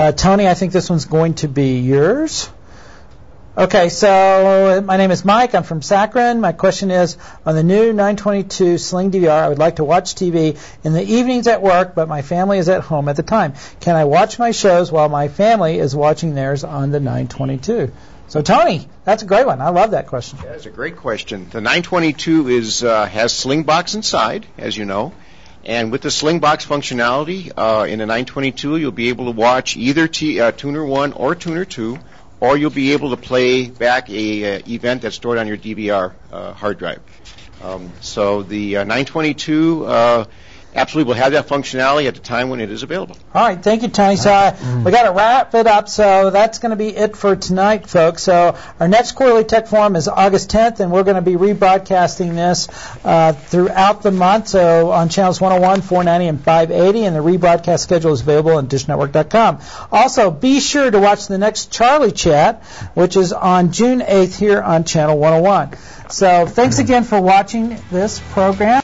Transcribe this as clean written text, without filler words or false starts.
Tony, I think this one's going to be yours. Okay, so my name is Mike. I'm from Saccharin. My question is, on the new 922 Sling DVR, I would like to watch TV in the evenings at work, but my family is at home at the time. Can I watch my shows while my family is watching theirs on the 922? So, Tony, that's a great one. I love that question. Yeah, that's a great question. The 922 has Slingbox inside, as you know. And with the Slingbox functionality in the 922, you'll be able to watch either Tuner 1 or Tuner 2, or you'll be able to play back a event that's stored on your DVR hard drive. So the 922 absolutely will have that functionality at the time when it is available. All right, thank you, Tony. So we got to wrap it up. So that's going to be it for tonight, folks. So our next quarterly tech forum is August 10th, and we're going to be rebroadcasting this throughout the month. So on channels 101, 490, and 580, and the rebroadcast schedule is available on DishNetwork.com. Also, be sure to watch the next Charlie Chat, which is on June 8th here on channel 101. So thanks again for watching this program.